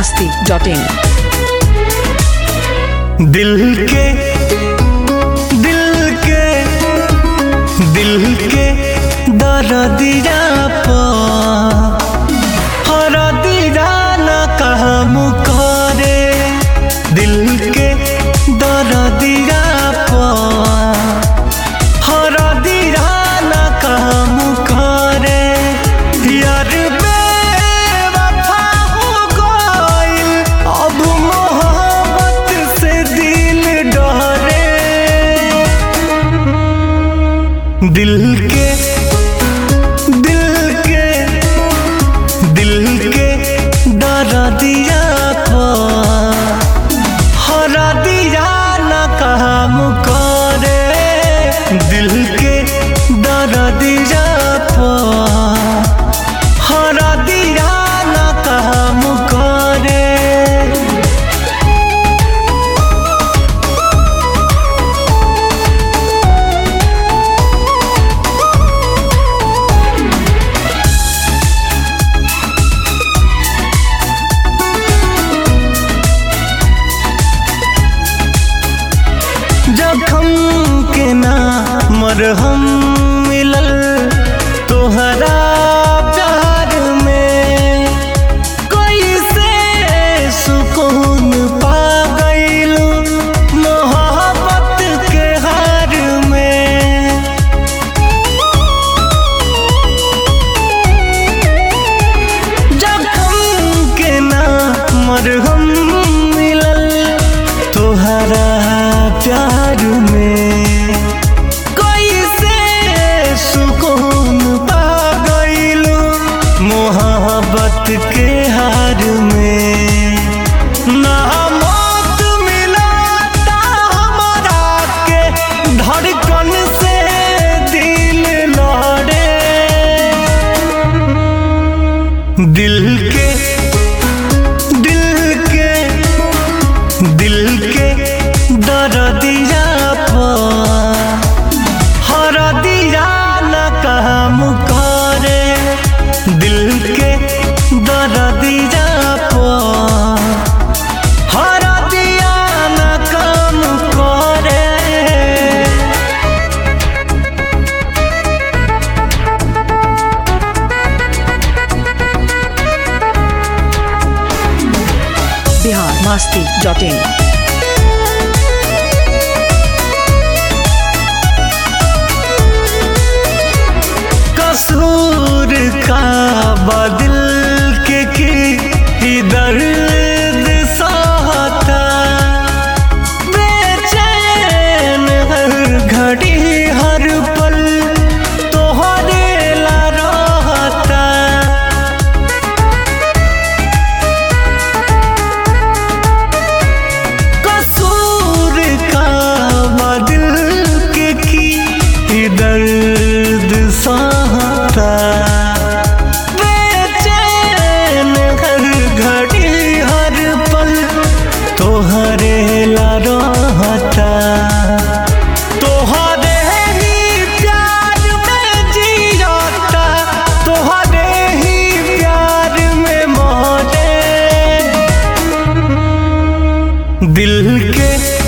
biharmasti.in। दिल के दर्दिया हरदिया न काम करे। दिल के दर्दिया हरदिया न काम करे। यार बेवफा हो गइल अब मोहब्बत से दिल डरे। दिल के दर्दिया हरदिया न काम करे। दिल के दर्दिया हरदिया न काम करे। जखम के ना मरहम मिलल तोहरा प्यार में। कैसे सुकून पा गइलू मोहब्बत के हार में। जखम के ना मरहम मिलल तोहरा प्यार में। कैसे सुकून पा गइलू मोहब्बत के हार में। ना मौत मिलता हमारा के धड़कन से दिल लड़े। दिल के दर्दिया हरदिया न काम करे। दिल के दर्दिया हरदिया न काम करे। biharmasti.in। कसूर का बदल के की दर्द सहता। बेचैन हर घड़ी हर पल तोहरे ला रहता। कसूर का बदल के की दर्द सहता। बेचैन हर घड़ी हर पल तोहरे ला रहता। तोहरे ही प्यार में जियता तोहरे ही प्यार में मरे। दिल के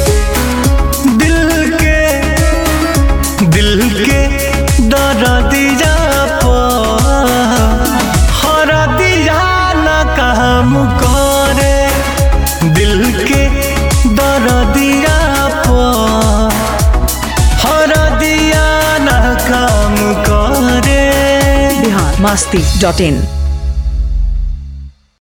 दर्दिया हरदिया न काम करे। दिल के दर्दिया हरदिया न काम करे। biharmasti.in।